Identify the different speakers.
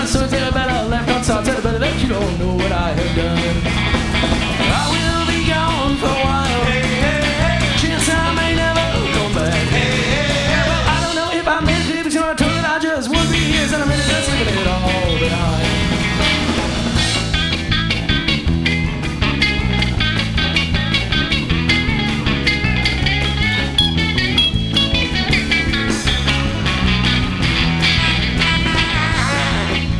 Speaker 1: So tell me better left, I'm sorry, tell me better that you don't know what I have done.